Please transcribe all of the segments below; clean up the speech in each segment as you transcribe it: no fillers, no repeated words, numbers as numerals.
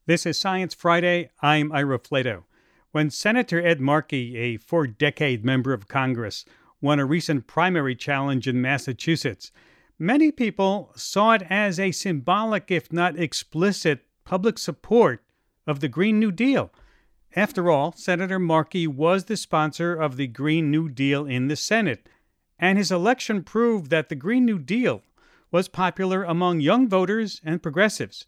This is Science Friday. I'm Ira Flato. When Senator Ed Markey, a four-decade member of Congress, won a recent primary challenge in Massachusetts, many people saw it as a symbolic, if not explicit, public support of the Green New Deal. After all, Senator Markey was the sponsor of the Green New Deal in the Senate, and his election proved that the Green New Deal was popular among young voters and progressives.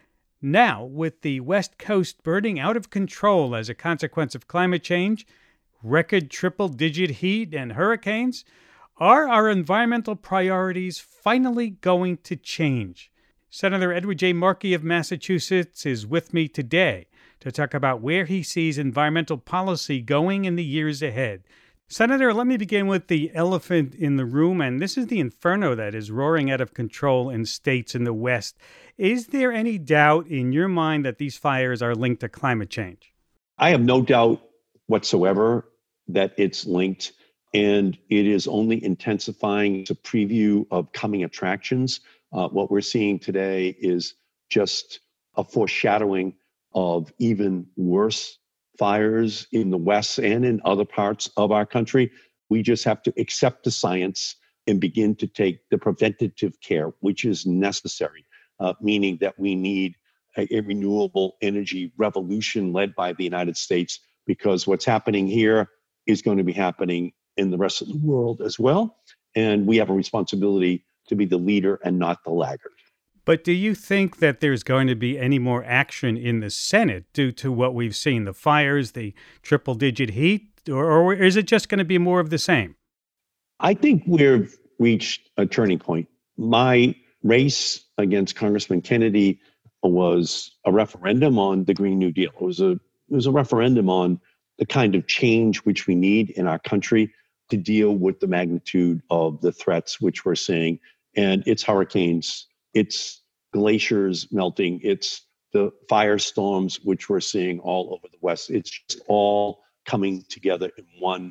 Now, with the West Coast burning out of control as a consequence of climate change, record triple-digit heat and hurricanes, are our environmental priorities finally going to change? Senator Edward J. Markey of Massachusetts is with me today to talk about where he sees environmental policy going in the years ahead. Senator, let me begin with the elephant in the room, and this is the inferno that is roaring out of control in states in the West. Is there any doubt in your mind that these fires are linked to climate change? I have no doubt whatsoever that it's linked, and it is only intensifying. It's a preview of coming attractions. What we're seeing today is just a foreshadowing of even worse fires in the West and in other parts of our country. We just have to accept the science and begin to take the preventative care, which is necessary, meaning that we need a renewable energy revolution led by the United States, because what's happening here is going to be happening in the rest of the world as well. And we have a responsibility to be the leader and not the laggard. But do you think that there's going to be any more action in the Senate due to what we've seen, the fires, the triple-digit heat, or is it just going to be more of the same? I think we've reached a turning point. My race against Congressman Kennedy was a referendum on the Green New Deal. It was a referendum on the kind of change which we need in our country to deal with the magnitude of the threats which we're seeing. And it's hurricanes, it's glaciers melting, it's the firestorms which we're seeing all over the West. It's just all coming together in one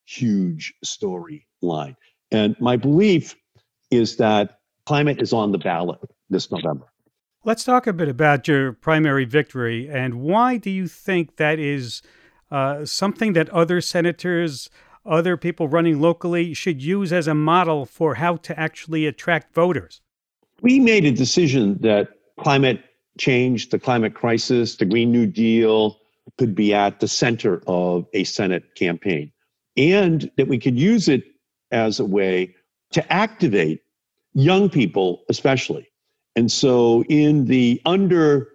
huge storyline. And my belief is that climate is on the ballot this November. Let's talk a bit about your primary victory, and why do you think that is something that other senators, other people running locally should use as a model for how to actually attract voters? We made a decision that climate change, the climate crisis, the Green New Deal could be at the center of a Senate campaign, and that we could use it as a way to activate young people especially. And so in the under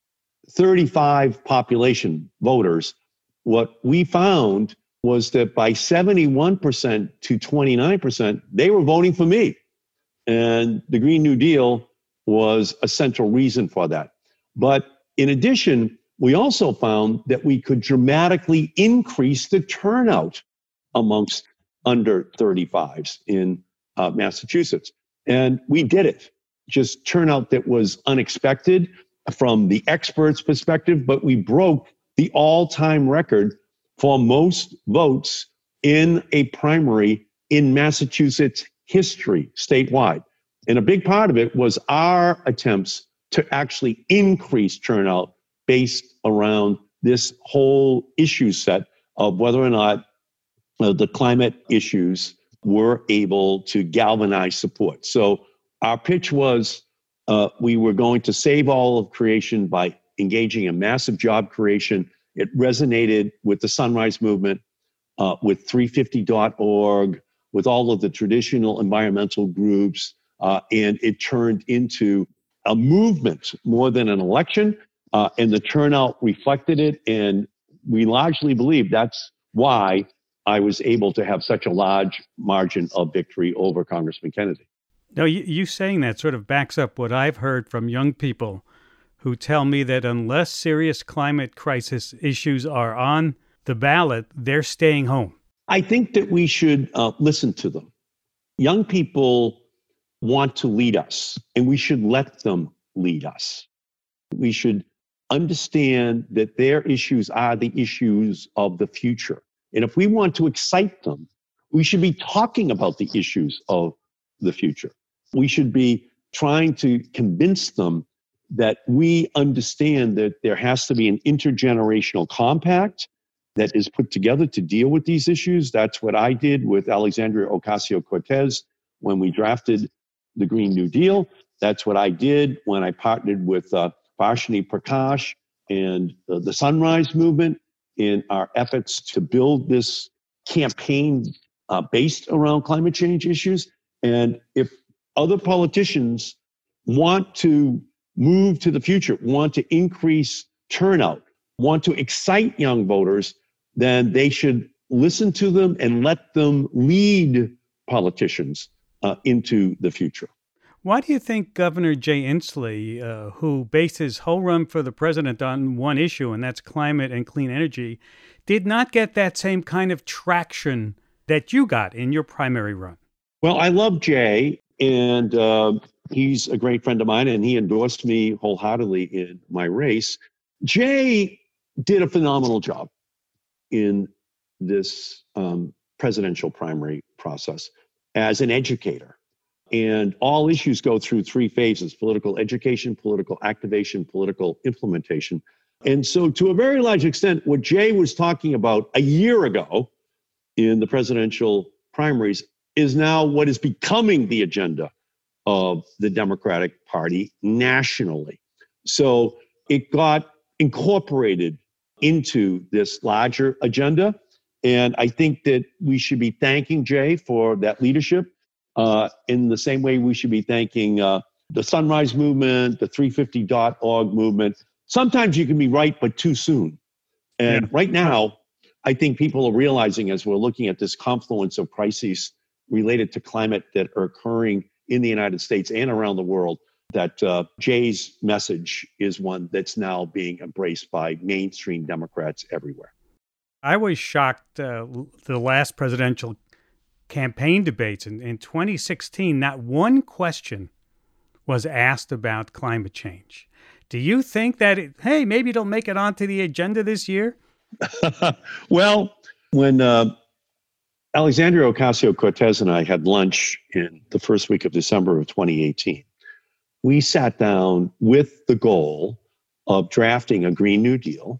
35 population voters, what we found was that by 71% to 29%, they were voting for me. And the Green New Deal was a central reason for that. But in addition, we also found that we could dramatically increase the turnout amongst under 35s in Massachusetts. And we did it. Just turnout that was unexpected from the experts' perspective, but we broke the all-time record for most votes in a primary in Massachusetts history statewide. And a big part of it was our attempts to actually increase turnout based around this whole issue set of whether or not the climate issues were able to galvanize support. So our pitch was we were going to save all of creation by engaging in massive job creation. It resonated with the Sunrise Movement, with 350.org, with all of the traditional environmental groups, and it turned into a movement more than an election, and the turnout reflected it, and we largely believe that's why I was able to have such a large margin of victory over Congressman Kennedy. Now, you saying that sort of backs up what I've heard from young people who tell me that unless serious climate crisis issues are on the ballot, they're staying home. I think that we should listen to them. Young people want to lead us, and we should let them lead us. We should understand that their issues are the issues of the future. And if we want to excite them, we should be talking about the issues of the future. We should be trying to convince them that we understand that there has to be an intergenerational compact that is put together to deal with these issues. That's what I did with Alexandria Ocasio-Cortez when we drafted the Green New Deal. That's what I did when I partnered with Varshini Prakash and the Sunrise Movement in our efforts to build this campaign based around climate change issues. And if other politicians want to move to the future, want to increase turnout, want to excite young voters, then they should listen to them and let them lead politicians into the future. Why do you think Governor Jay Inslee, who based his whole run for the president on one issue, and that's climate and clean energy, did not get that same kind of traction that you got in your primary run? Well, I love Jay, and he's a great friend of mine, and he endorsed me wholeheartedly in my race. Jay did a phenomenal job in this presidential primary process as an educator. And all issues go through three phases: political education, political activation, political implementation. And so to a very large extent, what Jay was talking about a year ago in the presidential primaries is now what is becoming the agenda of the Democratic Party nationally. So it got incorporated into this larger agenda. And I think that we should be thanking Jay for that leadership in the same way we should be thanking the Sunrise Movement, the 350.org movement. Sometimes you can be right, but too soon. And right now, I think people are realizing, as we're looking at this confluence of crises related to climate that are occurring in the United States and around the world, that Jay's message is one that's now being embraced by mainstream Democrats everywhere. I was shocked the last presidential campaign debates in 2016, not one question was asked about climate change. Do you think that, maybe it'll make it onto the agenda this year? Well, when Alexandria Ocasio-Cortez and I had lunch in the first week of December of 2018, we sat down with the goal of drafting a Green New Deal,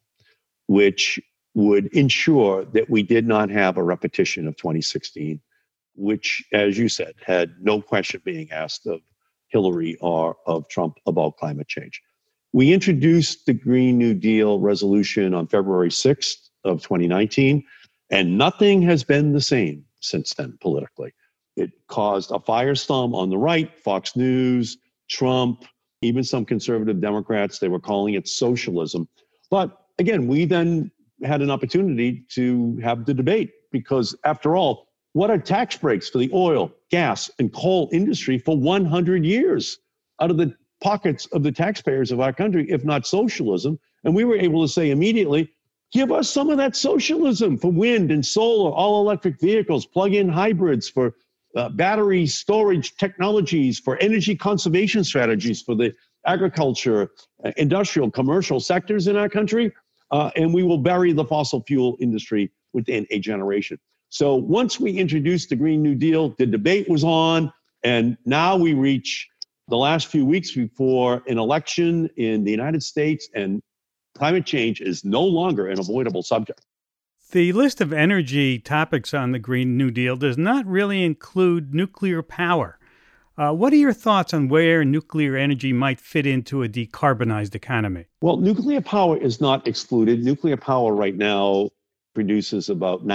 which would ensure that we did not have a repetition of 2016, which, as you said, had no question being asked of Hillary or of Trump about climate change. We introduced the Green New Deal resolution on February 6th of 2019, and nothing has been the same since then politically. It caused a firestorm on the right, Fox News, Trump, even some conservative Democrats. They were calling it socialism. But again, we then had an opportunity to have the debate because, after all, what are tax breaks for the oil, gas, and coal industry for 100 years out of the pockets of the taxpayers of our country, if not socialism? And we were able to say immediately, give us some of that socialism for wind and solar, all electric vehicles, plug-in hybrids, for battery storage technologies, for energy conservation strategies for the agriculture, industrial, commercial sectors in our country. And we will bury the fossil fuel industry within a generation. So once we introduced the Green New Deal, the debate was on, and now we reach the last few weeks before an election in the United States, and climate change is no longer an avoidable subject. The list of energy topics on the Green New Deal does not really include nuclear power. What are your thoughts on where nuclear energy might fit into a decarbonized economy? Well, nuclear power is not excluded. Nuclear power right now produces about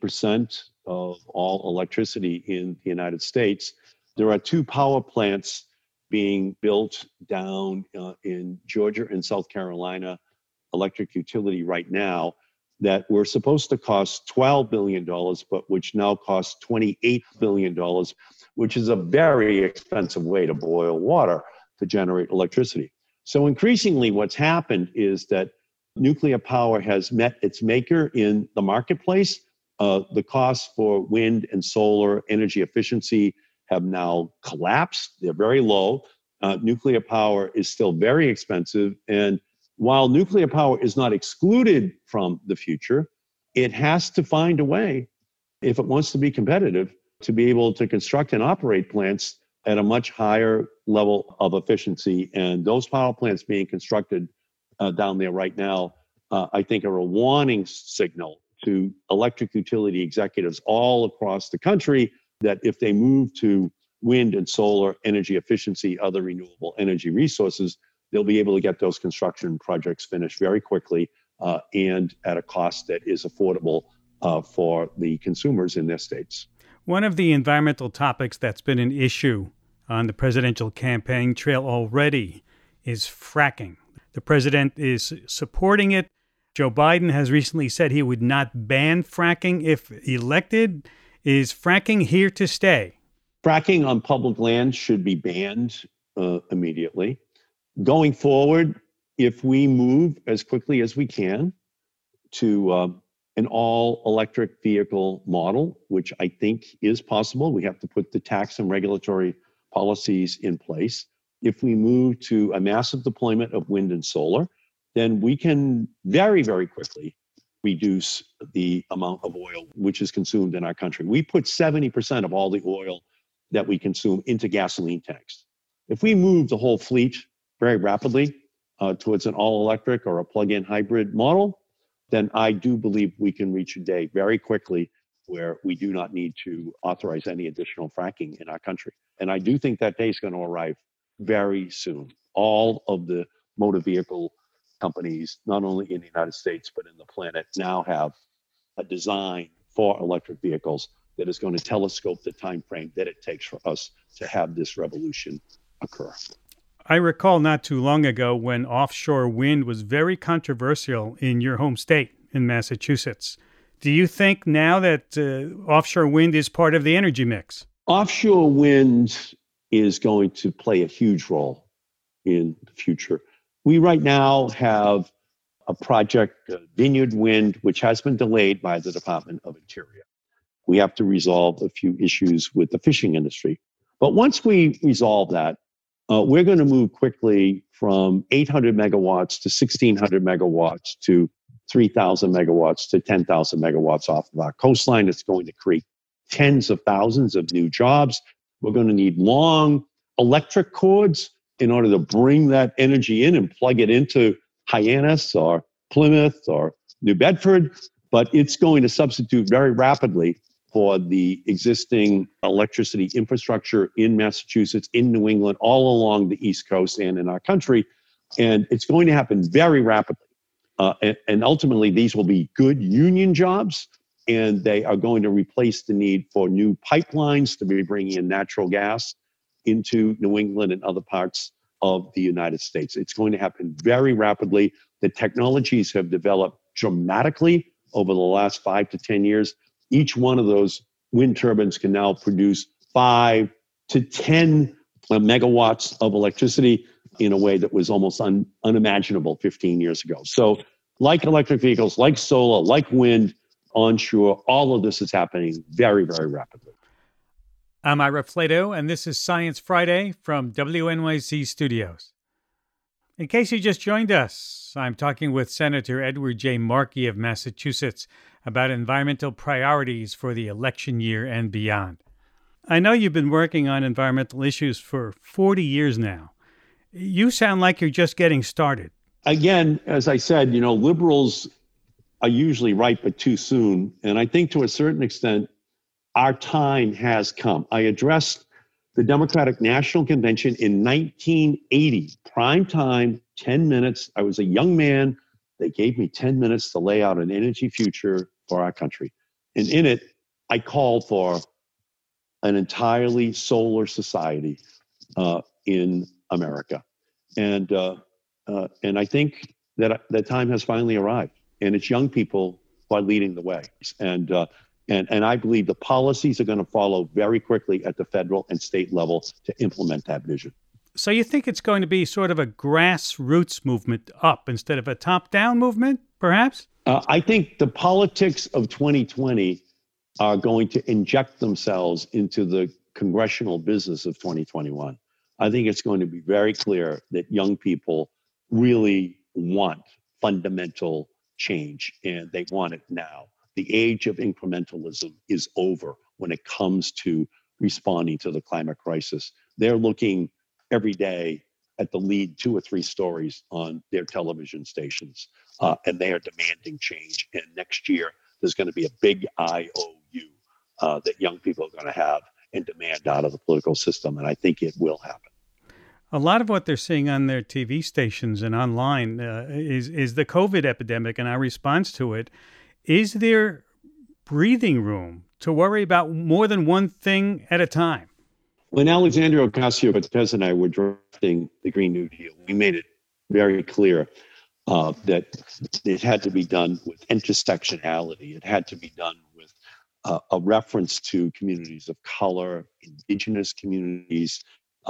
19% of all electricity in the United States. There are two power plants being built down in Georgia and South Carolina, electric utility right now, that were supposed to cost $12 billion, but which now cost $28 billion, which is a very expensive way to boil water to generate electricity. So increasingly what's happened is that nuclear power has met its maker in the marketplace. The costs for wind and solar energy efficiency have now collapsed. They're very low. Nuclear power is still very expensive. And while nuclear power is not excluded from the future, it has to find a way, if it wants to be competitive, to be able to construct and operate plants at a much higher level of efficiency. And those power plants being constructed down there right now, I think are a warning signal to electric utility executives all across the country that if they move to wind and solar energy efficiency, other renewable energy resources, they'll be able to get those construction projects finished very quickly and at a cost that is affordable for the consumers in their states. One of the environmental topics that's been an issue on the presidential campaign trail already is fracking. The president is supporting it. Joe Biden has recently said he would not ban fracking if elected. Is fracking here to stay? Fracking on public land should be banned immediately. Going forward, if we move as quickly as we can to an all-electric vehicle model, which I think is possible, we have to put the tax and regulatory policies in place. If we move to a massive deployment of wind and solar, then we can very, very quickly reduce the amount of oil which is consumed in our country. We put 70% of all the oil that we consume into gasoline tanks. If we move the whole fleet very rapidly towards an all-electric or a plug-in hybrid model, then I do believe we can reach a day very quickly where we do not need to authorize any additional fracking in our country. And I do think that day is going to arrive very soon. All of the motor vehicle companies, not only in the United States, but in the planet, now have a design for electric vehicles that is going to telescope the time frame that it takes for us to have this revolution occur. I recall not too long ago when offshore wind was very controversial in your home state, in Massachusetts. Do you think now that offshore wind is part of the energy mix? Offshore wind is going to play a huge role in the future. We right now have a project, Vineyard Wind, which has been delayed by the Department of Interior. We have to resolve a few issues with the fishing industry. But once we resolve that, we're going to move quickly from 800 megawatts to 1,600 megawatts to 3,000 megawatts to 10,000 megawatts off of our coastline. It's going to create tens of thousands of new jobs. We're going to need long electric cords in order to bring that energy in and plug it into Hyannis or Plymouth or New Bedford. But it's going to substitute very rapidly for the existing electricity infrastructure in Massachusetts, in New England, all along the East Coast and in our country. And it's going to happen very rapidly. And ultimately, these will be good union jobs, and they are going to replace the need for new pipelines to be bringing in natural gas into New England and other parts of the United States. It's going to happen very rapidly. The technologies have developed dramatically over the last 5 to 10 years. Each one of those wind turbines can now produce 5 to 10 megawatts of electricity in a way that was almost unimaginable 15 years ago. So like electric vehicles, like solar, like wind, onshore, all of this is happening very, very rapidly. I'm Ira Flato, and this is Science Friday from WNYC Studios. In case you just joined us, I'm talking with Senator Edward J. Markey of Massachusetts about environmental priorities for the election year and beyond. I know you've been working on environmental issues for 40 years now. You sound like you're just getting started. Again, as I said, liberals are usually right, but too soon. And I think to a certain extent, our time has come. I addressed the Democratic National Convention in 1980, prime time, 10 minutes. I was a young man. They gave me 10 minutes to lay out an energy future for our country. And in it, I called for an entirely solar society in America. And I think that the time has finally arrived. And it's young people who are leading the way. And I believe the policies are going to follow very quickly at the federal and state level to implement that vision. So you think it's going to be sort of a grassroots movement up instead of a top-down movement, perhaps? I think the politics of 2020 are going to inject themselves into the congressional business of 2021. I think it's going to be very clear that young people really want fundamental change, and they want it now. The age of incrementalism is over when it comes to responding to the climate crisis. They're looking every day at the lead 2 or 3 stories on their television stations. And they are demanding change. And next year, there's going to be a big IOU that young people are going to have and demand out of the political system. And I think it will happen. A lot of what they're seeing on their TV stations and online is the COVID epidemic and our response to it. Is there breathing room to worry about more than one thing at a time? When Alexandria Ocasio-Cortez and I were drafting the Green New Deal, we made it very clear that it had to be done with intersectionality. It had to be done with a reference to communities of color, indigenous communities,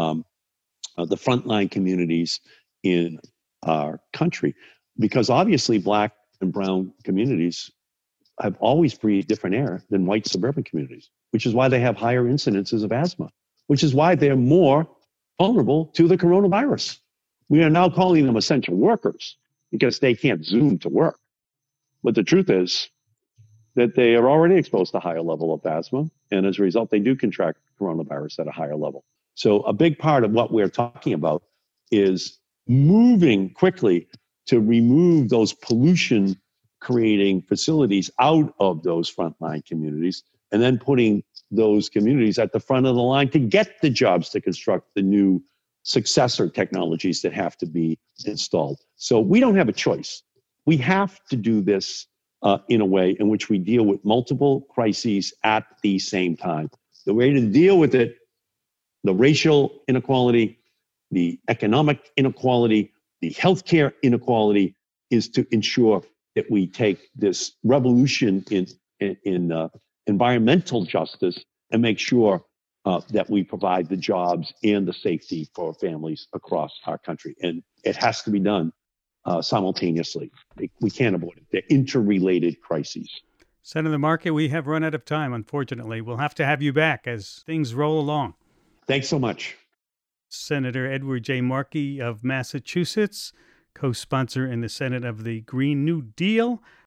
the frontline communities in our country. Because obviously Black and brown communities have always breathed different air than white suburban communities, which is why they have higher incidences of asthma, which is why they're more vulnerable to the coronavirus. We are now calling them essential workers because they can't Zoom to work. But the truth is that they are already exposed to a higher level of asthma. And as a result, they do contract coronavirus at a higher level. So a big part of what we're talking about is moving quickly to remove those pollution creating facilities out of those frontline communities and then putting those communities at the front of the line to get the jobs to construct the new successor technologies that have to be installed. So we don't have a choice. We have to do this in a way in which we deal with multiple crises at the same time. The way to deal with it, the racial inequality, the economic inequality, the healthcare inequality, is to ensure that we take this revolution in environmental justice and make sure that we provide the jobs and the safety for families across our country. And it has to be done simultaneously. We can't avoid it. They're interrelated crises. Senator Markey, we have run out of time, unfortunately. We'll have to have you back as things roll along. Thanks so much. Senator Edward J. Markey of Massachusetts, co-sponsor in the Senate of the Green New Deal.